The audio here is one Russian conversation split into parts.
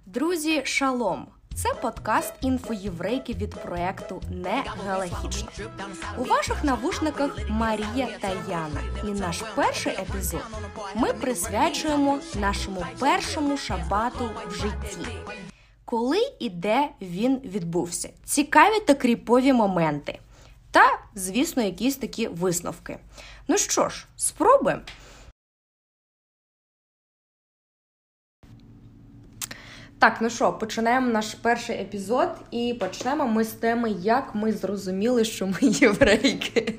Друзі, шалом! Це подкаст інфоєврейки від проекту «Не галахічно». У ваших навушниках Марія та Яна. І наш перший епізод ми присвячуємо нашому першому шабату в житті. Коли і де він відбувся. Цікаві та кріпові моменти. Та, звісно, якісь такі висновки. Ну що ж, спробуємо. Так, ну що, починаємо наш перший епізод, і почнемо ми з теми, як ми зрозуміли, що ми єврейки.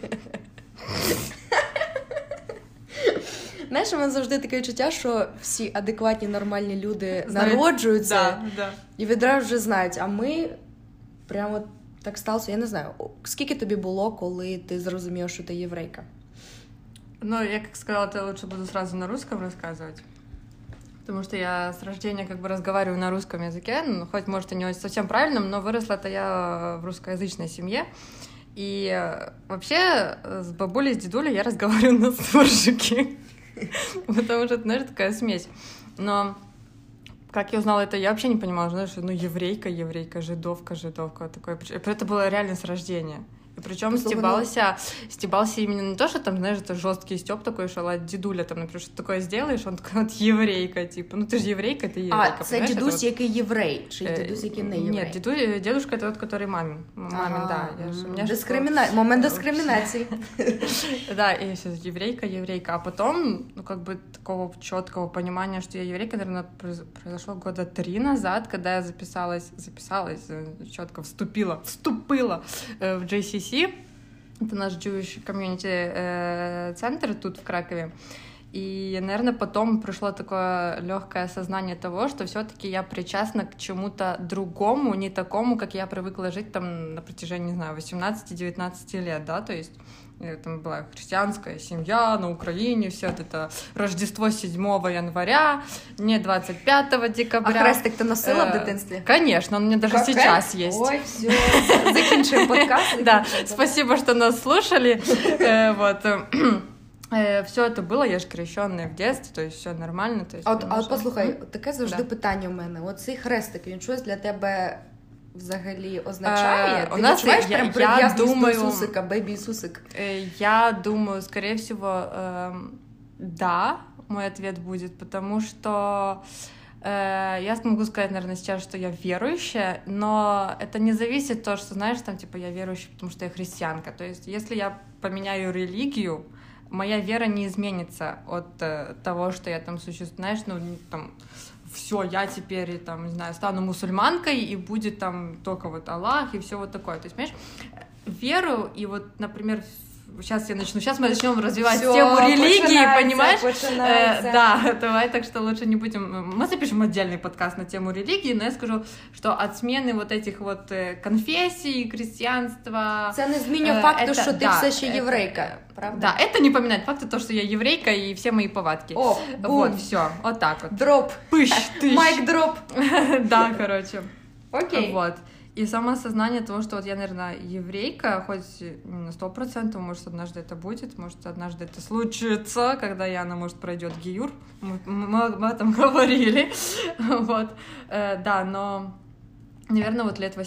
Знаєш, у мене завжди таке відчуття, що всі адекватні, нормальні люди народжуються і відразу вже знають, а ми прямо так сталося, я не знаю, скільки тобі було, коли ти зрозуміла, що ти єврейка? Ну, я как сказала, я лучше буду сразу на русском рассказывать. Потому что я с рождения как бы разговариваю на русском языке, ну, хоть, может, и не совсем правильном, но выросла-то я в русскоязычной семье. И вообще с бабулей, с дедулей я разговариваю на суржике. Потому что, знаешь, такая смесь. Но как я узнала это, я вообще не понимала, знаешь, ну, еврейка, жидовка. Такое. Это было реально с рождения. И причем стебался именно не то, что там, знаешь, это жесткий стёб такой, что от дедуля там, например, что такое сделаешь, он такой, вот еврейка, типа, ну ты же еврейка, ты еврейка. А, це дідусь, який єврей, чи дідусь, який не єврей? Нет, дедушка это тот, который мамин, да. Момент дискриминации. Да, и все, еврейка, а потом, ну, как бы, такого четкого понимания, что я еврейка, наверное, произошло 3 года назад, когда я записалась, четко вступила в JCC. Это наш Jewish Community центр тут в Кракове. И, наверное, потом пришло такое легкое осознание того, что все-таки я причастна к чему-то другому, не такому, как я привыкла жить там на протяжении, не знаю, 18-19 лет, да, то есть там была христианская семья на Украине, все это Рождество 7 января, не 25 декабря. А хрестик ты носила в дитинстве? Конечно, он у меня даже сейчас есть. Ой, все, закінчуємо подкаст. Да, спасибо, что нас слушали. Вот. Все это было, я ж крещенная в детстве, то есть все нормально. То есть, а от послухай, таке завжди питання у мене. Оцей хрестик, він щось для тебе взагалі означає? Ти відчуваєш прям прив'язаність до Ісусика, бейбі-Ісусик? Я думаю, скорее всего, да, мой ответ будет, потому что я могу сказать, наверное, сейчас, что я верующая, но это не зависит от того, что, знаешь, там, типа, я верующая, потому что я христианка. То есть, если я поменяю религию, моя вера не изменится от того, что я там существую, знаешь, ну, там, все, я теперь, там, не знаю, стану мусульманкой, и будет там только вот Аллах, и все вот такое. То есть, понимаешь, веру, и вот, например, сейчас мы начнем развивать тему религии, понимаешь? Да, давай, так что лучше не будем... Мы запишем отдельный подкаст на тему религии, но я скажу, что от смены вот этих вот конфессий, христианства... Це не змінює факту, що ти все ще єврейка, правда? Да, это не поменяет факта то, что я еврейка и все мои повадки. О, вот, все, вот так вот. Дроп. Пыщ, тыщ. Майк дроп. Да, короче. Окей. Вот. И самоосознание того, что вот я, наверное, еврейка, хоть не на 100%, может, однажды это будет, может, однажды это случится, когда Яна, может, пройдет гиюр. Мы об этом говорили. Вот. Да, но, наверное, вот лет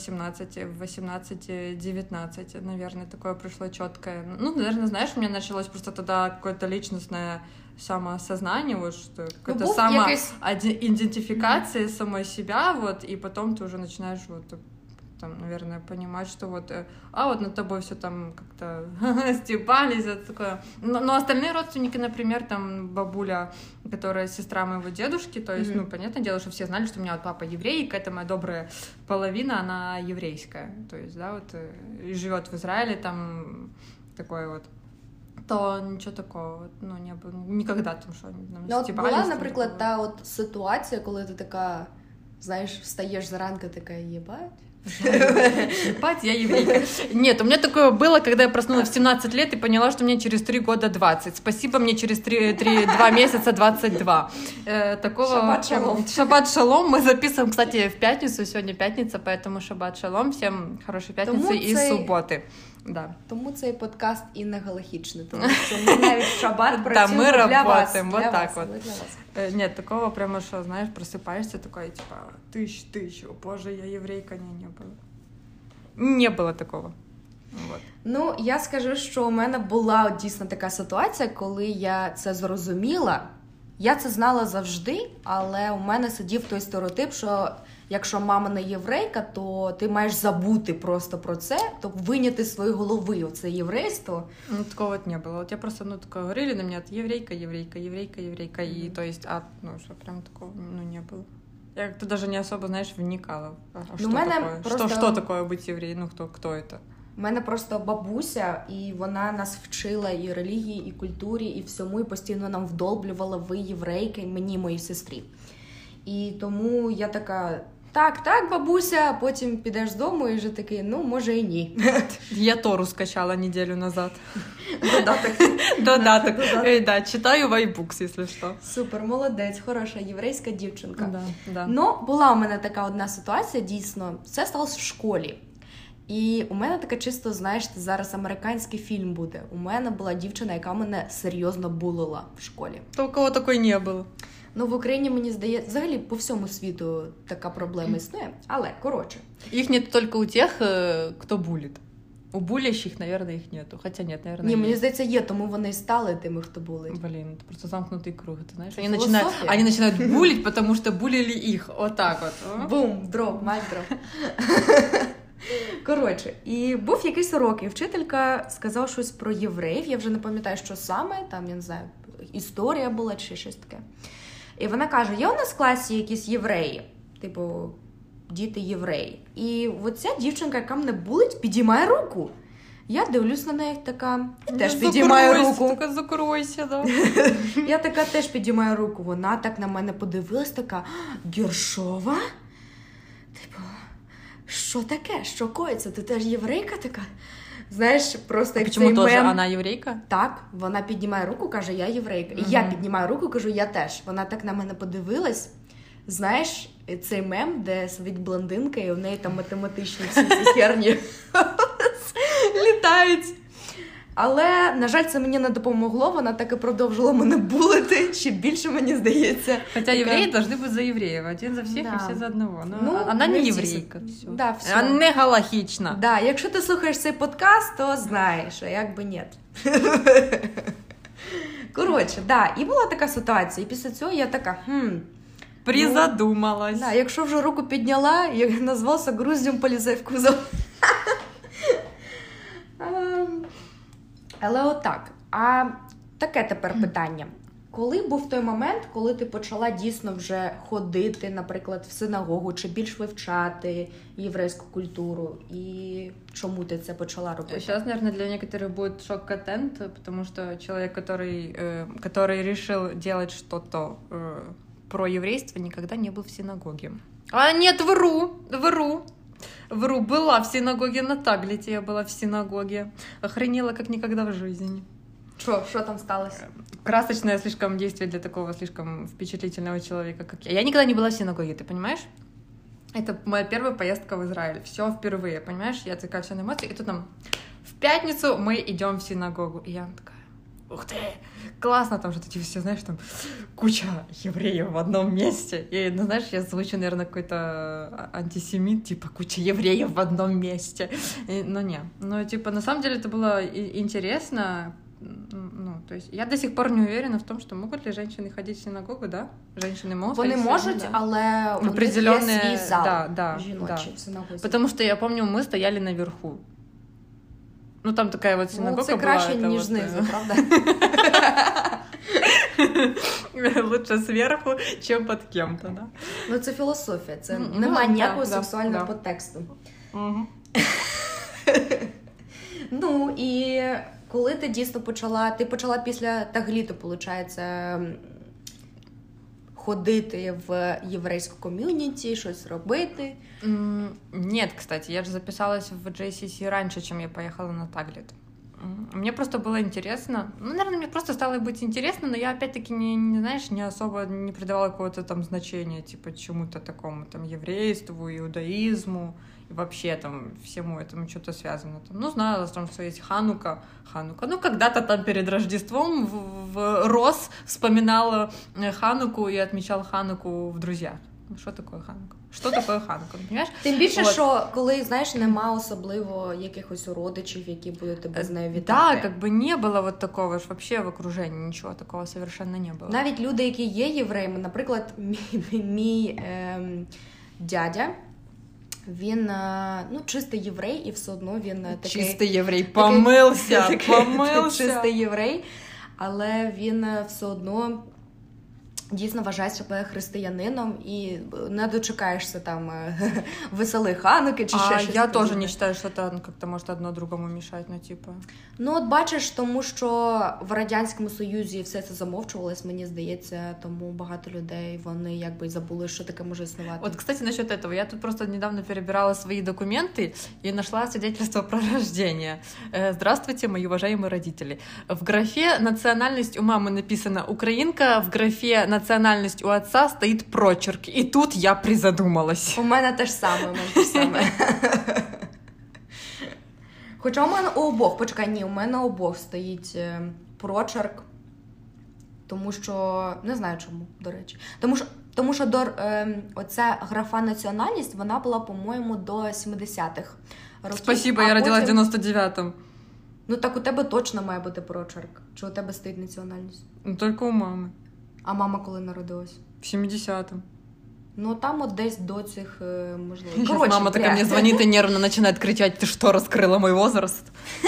18-19, наверное, такое пришло четкое. Ну, наверное, знаешь, у меня началось просто тогда какое-то личностное самоосознание, вот что какая-то самоидентификация самой себя, вот, и потом ты уже начинаешь вот там, наверное, понимать, что вот, вот над тобой все там как-то стебались, это такое. Но остальные родственники, например, там бабуля, которая сестра моего дедушки, то есть, ну, понятное дело, что все знали, что у меня вот папа еврей, и это моя добрая половина, она еврейская, то есть, да, вот, и живет в Израиле, там, такое вот. То нічого такого, ну, не було, ніколи там, що нам стібались. Була, наприклад, та от ситуація, коли ти така, знаєш, встаєш зранку, така, єбать, Ебать, я еврейка. Нет, у меня такое было, когда я проснулась в 17 лет и поняла, что мне через 3 года 20. Спасибо, мне через 2 месяца 22. Такого... Шаббат шалом. Шаббат шалом. Мы записываем, кстати, в пятницу. Сегодня пятница, поэтому шаббат шалом. Всем хорошей пятницы и субботы. Да. Тому цей подкаст і не галахічний, тому що ми навіть в шабат працюємо мы для вас. работаем, вот Для так вас, вот. ми для вас. Нет, такого прямо, что, знаешь, просыпаешься такой, типа, тысяч, о боже, я еврейка, не было. Не было такого. Вот. Ну, я скажу, що у мене була дійсно така ситуація, коли я це зрозуміла. Я це знала завжди, але у мене сидів той стереотип, що якщо мама не єврейка, то ти маєш забути просто про це, то виняти з своєї голови оце єврейство. Ну, такого вот не было. Вот я просто, такое говорили на меня, еврейка, и то есть, что прям такого, не было. Я как-то даже не особо, знаешь, вникала. Что такое? Просто... Что такое быть евреем? Кто это? У мене просто бабуся, і вона нас вчила і релігії, і культурі, і всьому, і постійно нам вдолблювала: ви єврейки, мені, моїй сестрі. І тому я така: так, бабуся, а потім підеш з дому і вже такий: може і ні. Я Тору скачала неделю назад. Додаток. Да, читаю Вайбукс, якщо що. Супер, молодець, хороша єврейська дівчинка. Да. Ну, була у мене така одна ситуація, дійсно, це сталося в школі. І у мене така чисто, знаєш, зараз американський фільм буде. У мене була дівчина, яка мене серйозно булила в школі. То у кого такої не було? Ну, в Україні, мені здається, взагалі по всьому світу така проблема існує. Але, коротше. Їх нет тільки у тих, хто булить. У булящих, наверное, їх нету. Хоча нет, наверное, Ні, мені здається, є, тому вони і стали тими, хто булить. Блин, это просто замкнутый круг, ты знаешь. Философия. Они начинают булить, потому что булили их. Вот так вот. Бум, дроп, майк дроп. Коротше, і був якийсь урок, і вчителька сказала щось про євреїв. Я вже не пам'ятаю, що саме, там, я не знаю, історія була чи щось таке. І вона каже: є у нас в класі якісь євреї, типу, діти євреї. І оця дівчинка, яка мене булить, підіймає руку. Я дивлюсь на неї така, теж підіймаю руку. Така закройся, да. Я така теж підіймаю руку. Вона так на мене подивилась, така: Гершова? Типу, що таке? Що коїться? Ти теж єврейка така? Знаєш, просто як цей мем. Чому теж вона єврейка? Так, вона піднімає руку, каже: я єврейка. І я піднімаю руку, кажу: я теж. Вона так на мене подивилась. Знаєш, цей мем, де сидить блондинка, і у неї там математичні всі ці херні літають. Але, на жаль, це мені не допомогло, вона так і продовжила мене булити, ще більше, мені здається. Хоча євреї повинні бути за євреїв, один за всіх і всі за одного. Вона не єврейка. Да, все. Вона не галахічна. Да, якщо ти слухаєш цей подкаст, то знаєш, а як би ні. Коротше, да, і була така ситуація, і після цього я така: призадумалась. Да, якщо вже руку підняла, я назвався груздем, полізай в кузов. Але отак. А таке тепер питання. Коли був той момент, коли ти почала дійсно вже ходити, наприклад, в синагогу, чи більш вивчати єврейську культуру? І чому ти це почала робити? Сейчас, наверное, для некоторых будет шок-контент, потому что человек, который решил делать что-то про еврейство, никогда не был в синагоге. А нет, вру. Была в синагоге на Таглете, я была в синагоге. Охренела как никогда в жизни. Что там сталося? Красочное слишком действие для такого слишком впечатлительного человека, как я. Я никогда не была в синагоге, ты понимаешь? Это моя первая поездка в Израиль. Все впервые, понимаешь? Я такая вся на эмоции. И тут там в пятницу мы идем в синагогу. И я такая: ух ты, классно, там что-то все, знаешь, там куча евреев в одном месте. И, знаешь, я звучу, наверное, какой-то антисемит, типа куча евреев в одном месте. Но не. Но, типа, на самом деле это было интересно. То есть я до сих пор не уверена в том, что могут ли женщины ходить в синагогу, да? Женщины могут. Вони можуть, да. але у них є свій зал жіночий в синагозі. Потому что я помню, мы стояли наверху. Там такая вот синагога це была. краще, ніж знизу, правда? Лучше сверху, чем под кем-то, да? Це філософія, це немає ніякого сексуального підтексту. І коли ти дійсно почала після Тагліту, виходить, ходити в єврейську ком'юніті, щось робити? Нет, кстати, я же записалась в JCC раньше, чем я поехала на Таглет. Мне просто было интересно. Ну, наверное, мне просто стало быть интересно, но я опять-таки не особо не придавала какого-то там значения, типа, чему-то такому, там, еврейству, иудаизму, и вообще там всему этому что-то связано. Там, ну, знала, что есть Ханука. Ну, когда-то там перед Рождеством в Рос вспоминала Хануку и отмечал Хануку в друзьях. Ну, що таке Ханука? Що таке Ханука, розумієш? Тим більше, що коли, знаєш, нема особливо якихось родичів, які будуть тебе з нею вітати. Да, как бы не было вот такого ж вообще в окружении, ничего такого совершенно не было. Навіть люди, які є євреями, наприклад, мій дядя, він, ну, чистий єврей, і все одно він такий... Чистий єврей, помився. Чистий єврей, але він все одно... Дійсно вважає себе християнином і не дочекаєшся там веселої Хануки чи ще щось. Я тоже не считаю, что это как-то может одно другому мешать, ну типа. Ну от бачиш, тому що в Радянському Союзі все це замовчувалось, мені здається, тому багато людей, вони якби й забули, що таке може існувати. Вот, кстати, насчет этого. Я тут просто недавно перебирала свои документы и нашла свидетельство про рождение. Здравствуйте, мои уважаемые родители. В графе «Национальность» у мамы написано «Украинка», в графе «Национальность» у отца стоит прочерк. И тут я призадумалась. У мене те ж саме, Хоча у мене у обох стоїть прочерк, тому що, не знаю чому, до речі. Тому що оця графа «Національність», вона була, по-моєму, до 70-х років. Спасибо, я родилась в 99-м. Ну так у тебе точно має бути прочерк. Чи у тебе стоїть національність? Ну, только у мамы. А мама коли народилась? В 70-м. Ну, там от десь до цих, можливо. Короче, мама такая мне звонит и нервно начинает кричать: ты что, раскрыла мой возраст?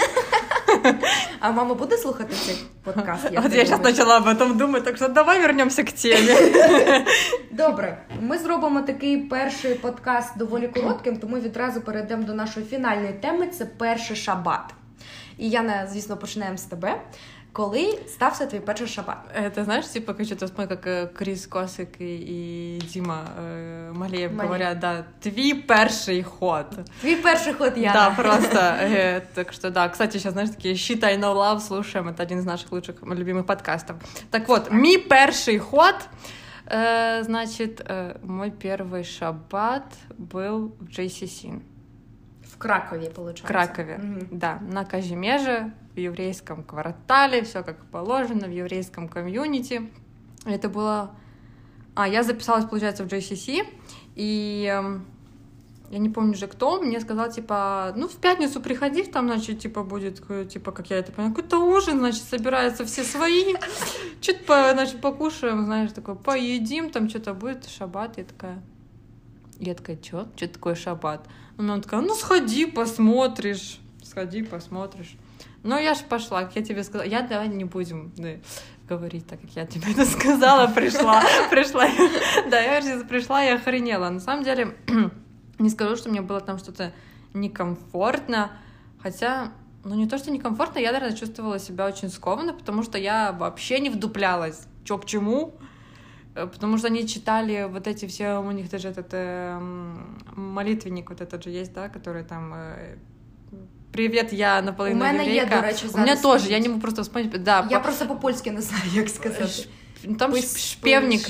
А мама буде слухати цей подкаст? Вот я сейчас начала об этом думать, так что давай вернемся к теме. Добре, ми зробимо такий перший подкаст доволі коротким, тому відразу перейдемо до нашої фінальної теми, це перший шабат. І Яна, звісно, починаємо з тебе. Коли стався твій перший шабат? Это, знаешь, типа, что-то смотри, как Крис Косик и Дима Малеев говорят, да, твій перший ход. Твій перший ход, Яна. Да, просто, так что, да. Кстати, сейчас, знаешь, такие Shit I Know Love слушаем, это один из наших лучших, любимых подкастов. Так вот, мій перший ход, значит, мой первый шаббат был в JCC. В Кракове, получается. В Кракове, да, на Казимеже, в еврейском квартале, все как положено, в еврейском комьюнити. Это было... я записалась, получается, в JCC, и я не помню уже кто, мне сказал, типа, ну, в пятницу приходи, там, значит, типа, будет, типа, как я это поняла, какой-то ужин, значит, собираются все свои, что-то, значит, покушаем, знаешь, такое, поедим, там, что-то будет, шаббат, я такая, что такое шаббат? Она такая, ну, сходи, посмотришь. Ну, я ж пошла, как я тебе сказала. Давай не будем говорить так, как я тебе это сказала. Пришла. Да, я пришла и охренела. На самом деле, не скажу, что мне было там что-то некомфортно. Хотя, ну, не то, что некомфортно, я, наверное, чувствовала себя очень скованно, потому что я вообще не вдуплялась, что к чему. Потому что они читали вот эти все, у них даже этот молитвенник вот этот же есть, да, который там... Привет, я наполовину еврейка. У мене є, до речі, зараз. У мене теж, я не можу просто вспомнити. Да, я просто по-польськи не знаю, як сказати. Там шпевник.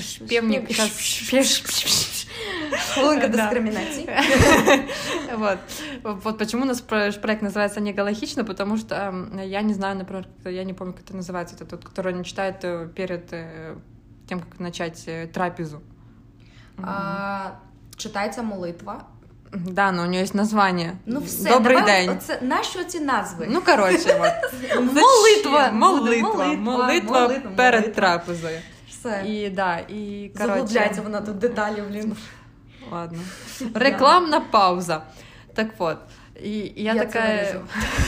Хвилинка дискриминации. Вот почему у нас проект называется «Негалахично», потому что я не знаю, например, я не помню, как это называется, это тот, который они читают перед тем, как начать трапезу. Читається молитва. Да, но у нее есть название. Ну все, Добрий день. Нащо ці назви? Ну, коротше, от. Молитва перед трапезою. Все. І, да, і, коротше... Заглубляється вона тут деталі, блін. Ладно. Рекламна пауза. Так вот. И я такая...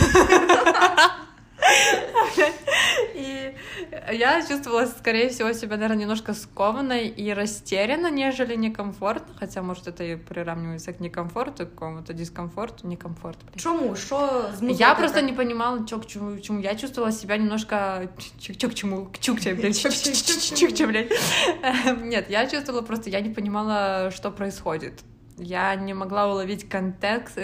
И я чувствовала, скорее всего, себя, наверное, немножко скованной и растерянно, нежели некомфортно. Хотя, может, это и приравнивается к некомфорту, к какому-то дискомфорту. Некомфорт. Чему? Что змусило? Я просто не понимала, к чему. Я чувствовала себя немножко... Нет, я чувствовала просто... Я не понимала, что происходит. я не могла уловить контекст.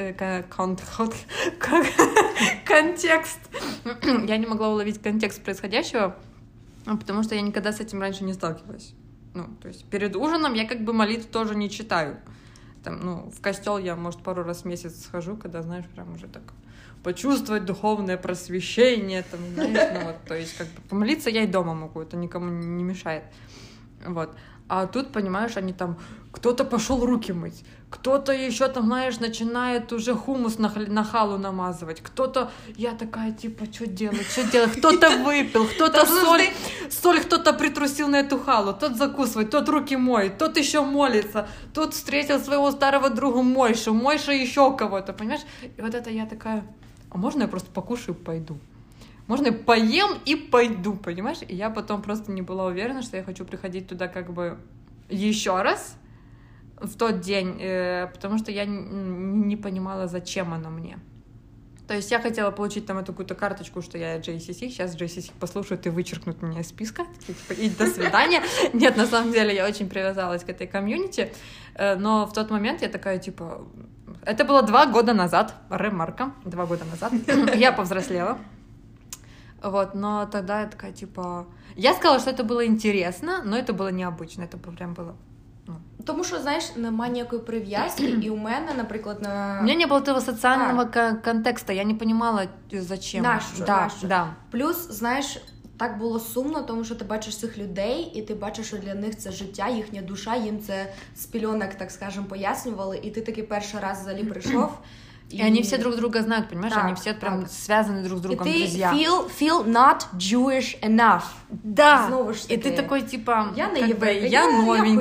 Я не могла уловить контекст происходящего, потому что я никогда с этим раньше не сталкивалась. Ну, то есть перед ужином я как бы молитв тоже не читаю. Там, ну, в костел я, может, пару раз в месяц схожу, когда, знаешь, прям уже так почувствовать духовное просвещение, там, знаешь, ну вот, то есть как бы помолиться я и дома могу, это никому не мешает. Вот. А тут, понимаешь, они там, кто-то пошел руки мыть, кто-то еще там, знаешь, начинает уже хумус на халу намазывать, кто-то, я такая, типа, что делать, кто-то выпил, кто-то соль кто-то притрусил на эту халу, тот закусывает, тот руки моет, тот еще молится, тот встретил своего старого друга Мойшу еще кого-то, понимаешь? И вот это я такая, а можно я просто покушаю и пойду? Можно я поем и пойду, понимаешь? И я потом просто не была уверена, что я хочу приходить туда как бы еще раз в тот день, потому что я не понимала, зачем оно мне. То есть я хотела получить там эту какую-то карточку, что я JCC, сейчас JCC послушают и вычеркнут меня из списка, типа, и до свидания. Нет, на самом деле я очень привязалась к этой комьюнити, но в тот момент я такая, типа... Это было 2 года назад, ремарка, 2 года назад, я повзрослела. Вот, но тогда я такая, типа... Я сказала, що це було інтересно, але це було необычно, це прям було... Тому що, знаєш, немає ніякої прив'язки, і у мене, наприклад, У мене не було того соціального контексту, я не розуміла, зачем. Нащо. Да. Плюс, знаєш, так було сумно, тому що ти бачиш цих людей, і ти бачиш, що для них це життя, їхня душа, їм це з пільонок, так скажем, пояснювали, і ти таки перший раз взагалі прийшов, и они все друг друга знают, понимаешь? Да, они все прям связаны друг с другом, и ты друзья. Feel not Jewish enough. Да. Снова ж таки. И ты такой, типа, я не еврейка, я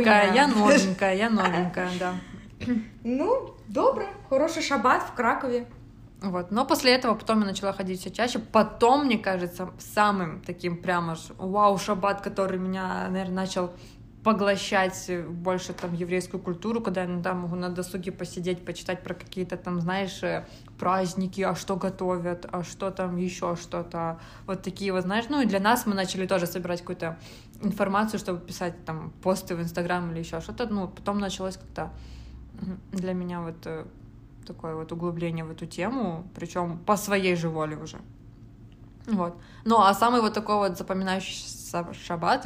новенькая, да. Ну, добре, хороший шаббат в Кракове. Вот. Но после этого потом я начала ходить все чаще. Потом, мне кажется, самым таким прямо вау шаббат, который меня, наверное, начал поглощать больше там еврейскую культуру, когда я иногда могу на досуге посидеть, почитать про какие-то там, знаешь, праздники, а что готовят, а что там еще что-то. Вот такие вот, знаешь, ну и для нас мы начали тоже собирать какую-то информацию, чтобы писать там посты в Инстаграм или еще что-то. Ну, потом началось как-то для меня вот такое вот углубление в эту тему, причем по своей же воле уже. Вот. Ну, а самый вот такой вот запоминающийся шаббат,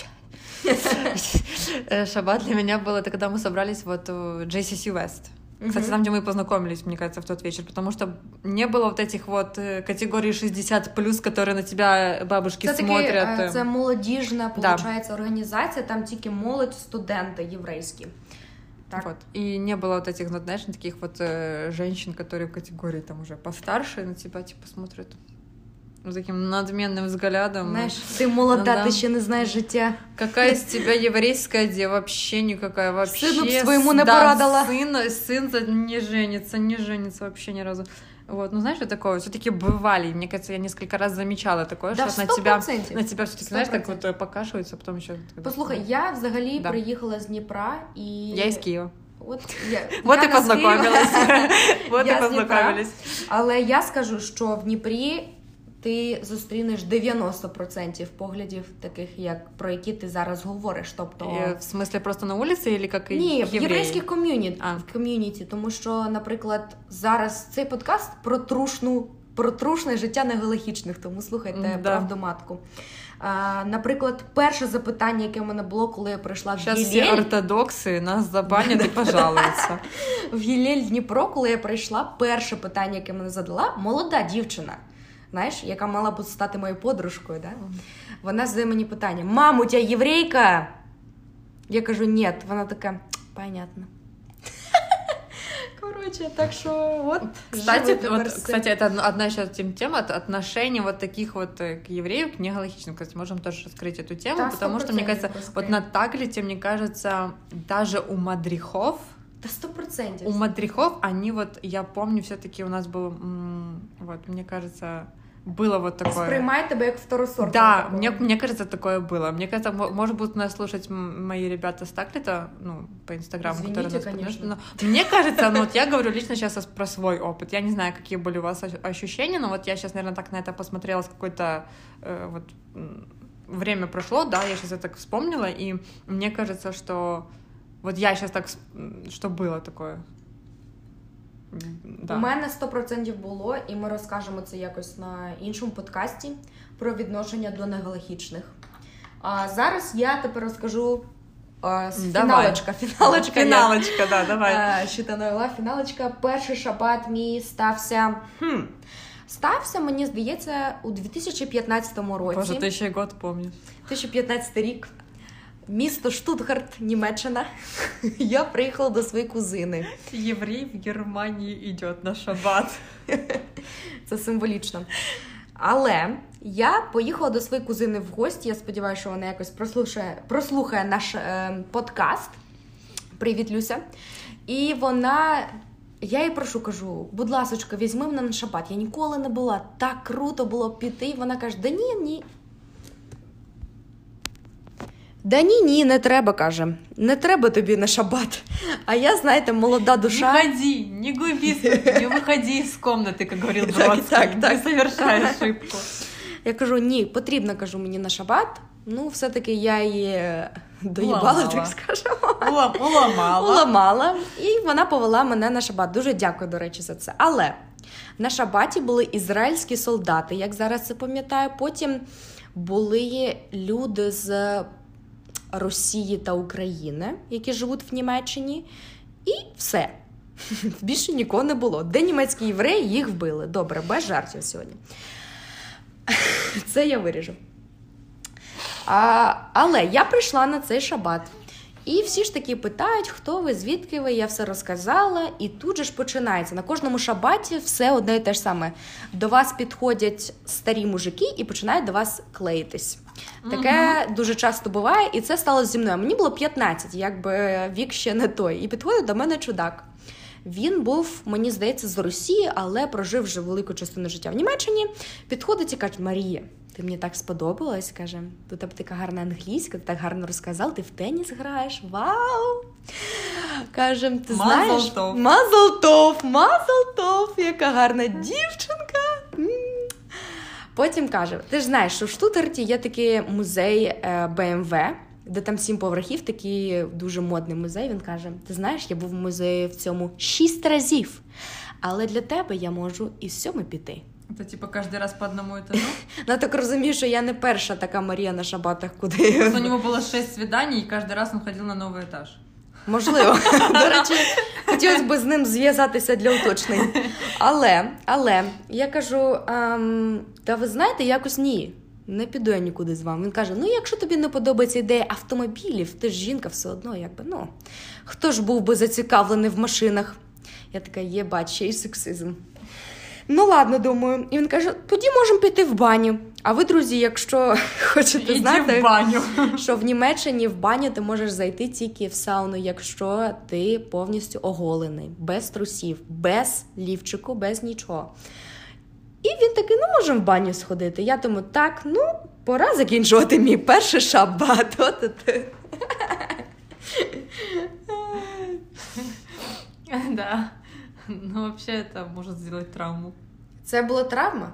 шаббат для меня был, это когда мы собрались вот в JCC West. Кстати, там, где мы познакомились, мне кажется, в тот вечер, потому что не было вот этих вот категорий 60+, которые на тебя бабушки смотрят. Це молодіжна, получается, організація, там тільки молодь, студенти єврейські. Так. Вот. И не было вот этих, знаешь, таких вот женщин, которые в категории там уже постарше, на тебя типа смотрят вот таким надменным взглядом. Знаешь, ты молода, ты еще не знаешь життя. Какая из тебя еврейская дева? Вообще никакая. Вообще. Сыну своему не порадала. Сын не женится вообще ни разу. Вот, ну знаешь, что такое? Все-таки бывали. Мне кажется, я несколько раз замечала такое, да, что на тебя все-таки, знаешь, так вот покашиваются, потом еще. Послухай, я взагалі приїхала з Дніпра і. Я із Києва. Вот і познайомились. Вот і познайомились. Але я скажу, що в Дніпрі ти зустрінеш 90% поглядів таких, як про які ти зараз говориш. Тобто... В смислі просто на вулиці, або як ні, в єврейських ком'юніті. Тому що, наприклад, зараз цей подкаст про трушне життя негалахічних, тому слухайте правду матку. Наприклад, перше запитання, яке в мене було, коли я прийшла в Гілель... Зараз всі ортодокси нас забанять і пожалуються. В Гілель Дніпро, коли я прийшла, перше питання, яке мене задала, молода дівчина, знаєш, яка мала б стати моєю подружкою, да? Вона задає мені питання: «Мам, у тебе єврейка?» Я кажу: «Ні». Вона така: «Понятно». Короче, так что вот. Кстати, это одна еще тема отношений вот таких вот к еврею, к негалахичным. Кстати, можем тоже раскрыть эту тему, да, потому что, мне кажется, вот на Таглите, мне кажется, даже у мадрихов, да, 100%. У мадрихов, они вот, я помню, все-таки у нас был, вот, мне кажется, было вот такое... Сприймай тебе як второсортного. Да, мне кажется, такое было. Мне кажется, может, будут нас слушать мои ребята с Таглита, ну, по Инстаграму, которые нас поддерживают. Но мне кажется, ну, вот я говорю лично сейчас про свой опыт. Я не знаю, какие были у вас ощущения, но вот я сейчас, наверное, так на это посмотрела с какой-то... вот время прошло, да, я сейчас это вспомнила, и мне кажется, что Вот я сейчас так, что было такое? Да. У мене 100% було, і ми розкажемо це якось на іншому подкасті про відношення до негалахічних. А зараз я тепер розкажу фіналочка, да, давай. Щитаноїла, фіналочка. Перший шабат мій стався, мені здається, у 2015 році. Боже, ти ще й год пам'ятаєш. 2015 рік. Місто Штутгарт, Німеччина. Я приїхала до своєї кузини. Єврей в Германії йде на шабат. Це символічно. Але я поїхала до своєї кузини в гості. Я сподіваюся, що вона якось прослухає наш подкаст. Привіт, Люся. І я їй кажу, будь ласочка, візьми мене на шабат. Я ніколи не була. Так круто було піти. Вона каже, ні, не треба, каже. Не треба тобі на шабат. А я, знаєте, молода душа. Не ходи, не губи, не виходи з кімнати, як говорив Бродський. Так. Не совершай ошибку. Я кажу, ні, потрібно, кажу, мені на шабат. Ну, все-таки я її доїбала, так скажемо. Уламала. І вона повела мене на шабат. Дуже дякую, до речі, за це. Але на шабаті були ізраїльські солдати, як зараз це пам'ятаю. Потім були люди з Росії та України, які живуть в Німеччині. І все. Більше нікого не було. Де німецькі євреї, їх вбили. Добре, без жартів сьогодні. Це я виріжу. Але я прийшла на цей шабат. І всі ж таки питають, хто ви, звідки ви, я все розказала. І тут же ж починається. На кожному шабаті все одне і те ж саме. До вас підходять старі мужики і починають до вас клеїтись. Таке дуже часто буває, і це сталося зі мною. Мені було 15, якби вік ще не той. І підходить до мене чудак. Він був, мені здається, з Росії, але прожив вже велику частину життя в Німеччині. Підходить і каже, Марія, ти мені так сподобалась, каже, у тебе така гарна англійська, ти так гарно розказала, ти в теніс граєш, вау! Каже, ти знаєш, мазал-тов, яка гарна дівчинка. Потім каже, ти ж знаєш, що в Штутгарті є такий музей BMW, де там 7 поверхів, такий дуже модний музей. Він каже, ти знаєш, я був в музеї в цьому 6 разів, але для тебе я можу і 7 піти. Це типу кожен раз по одному етажу? Ну, так розумію, що я не перша така Марія на шабатах, куди... У нього було 6 свидань, і кожен раз він ходив на новий етаж. Можливо. До речі, хотілося б з ним зв'язатися для уточнень. Але я кажу, та ви знаєте, якось ні. Не піду я нікуди з вами. Він каже, ну якщо тобі не подобається ідея автомобілів, ти ж жінка все одно, якби, ну, хто ж був би зацікавлений в машинах? Я така, єбать, ще й сексизм. Ну ладно, думаю. І він каже, тоді можемо піти в баню. А ви, друзі, якщо хочете знати, що в Німеччині в баню ти можеш зайти тільки в сауну, якщо ти повністю оголений, без трусів, без лівчику, без нічого. І він такий, ну, можемо в баню сходити. Я думаю, так, ну, пора закінчувати мій перший шабат. Да. Ну, взагалі, це може зробити травму. Це була травма,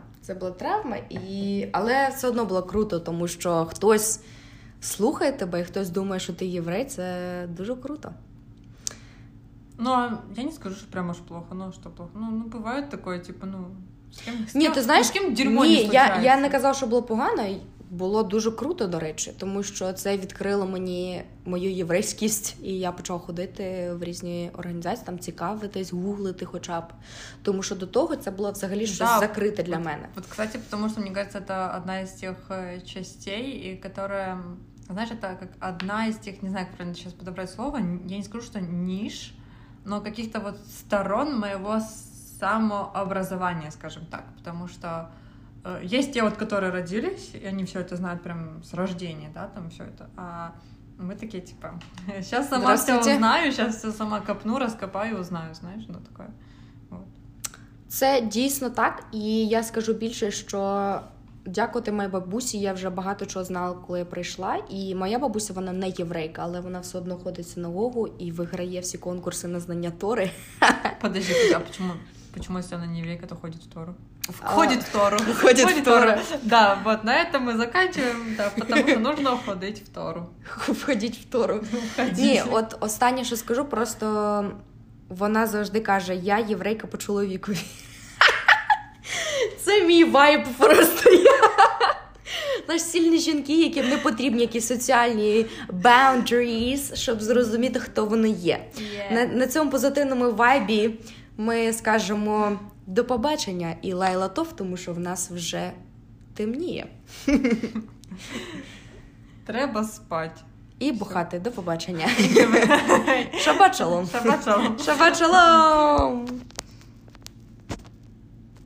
але все одно було круто, тому що хтось слухає тебе і хтось думає, що ти єврей, це дуже круто. Ну, я не скажу, що прямо ж плохо, ну, що плохо. Ну, буває таке, типу, ну, Ні, ти знаєш, з ким дерьмо не случається. Я не казала, що було погано, було дуже круто, до речі, тому що це відкрило мені мою єврейськість, і я почала ходити в різні організації, там цікавитись, гуглити хоча б. Тому що до того це було взагалі щось закрите для мене. Вот, кстати, потому что, мне кажется, это одна из тех частей, и которая, знаешь, это как одна из тех, не знаю, как правильно сейчас подобрать слово, я не скажу, что ниш, но каких-то вот сторон моего самообразования, скажем так, потому что есть те вот, которые родились, и они все это знают прям с рождения, да, там все это, а мы такие, типа, сейчас сама все узнаю, сейчас все сама копну, раскопаю, узнаю, знаешь, ну такое. Вот. Це дійсно так, і я скажу більше, що дякувати моїй бабусі, я вже багато чого знала, коли я прийшла, і моя бабуся, вона не єврейка, але вона все одно ходить в синагогу і виграє всі конкурси на знання Тори. Подожди, а почему если она не еврейка, то ходит в Тору? Входит в Тору. Входит в Тору. Да, вот на этом мы заканчиваем, да, потому що нужно входити в Тору. Входіть в Тору. Входіть. Ні, от останнє, що скажу, просто вона завжди каже, я єврейка по чоловікові. Це мій вайб просто. Знаєш, сильні жінки, яким не потрібні якісь соціальні boundaries, щоб зрозуміти, хто вони є. На цьому позитивному вайбі ми скажемо до побачення і Лайла Тов, тому що в нас вже темніє. Треба спати. І бухати. До побачення. Шабат шалом. Шабат шалом. Шабат шалом.